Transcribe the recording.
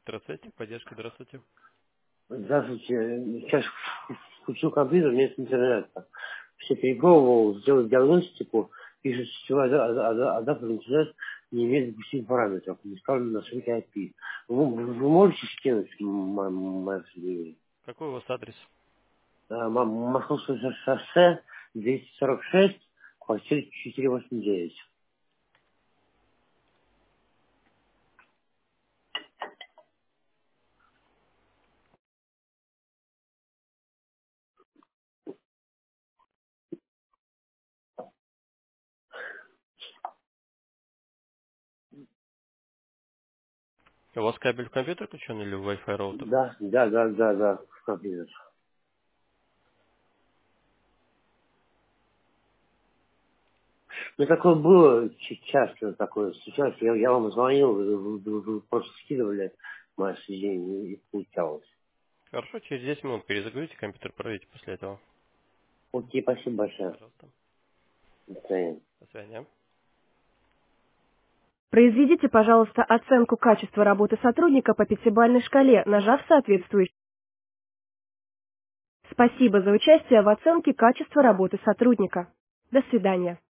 Здравствуйте, поддержка, здравствуйте. Здравствуйте. Сейчас включил компьютер, нет интернета. Все перепробовал, сделать диагностику, пишет, что адаптер интернет не имеет допустимых параметров, не ставлен на ссылке IP. Вы можете скинуть мое соединение? Какой у вас адрес? Московское шоссе 246, квартира 489. У вас кабель в компьютер включен или в Wi-Fi роутер? Да, в компьютер. Ну, такое было часто, такое случалось. Я вам звонил, вы просто скидывали мое соединение и получалось. Хорошо, через 10 минут перезагрузите компьютер, проверите после этого. Окей, спасибо большое. Пожалуйста. До свидания. До свидания. Произведите, пожалуйста, оценку качества работы сотрудника по пятибалльной шкале, нажав соответствующий. Спасибо за участие в оценке качества работы сотрудника. До свидания.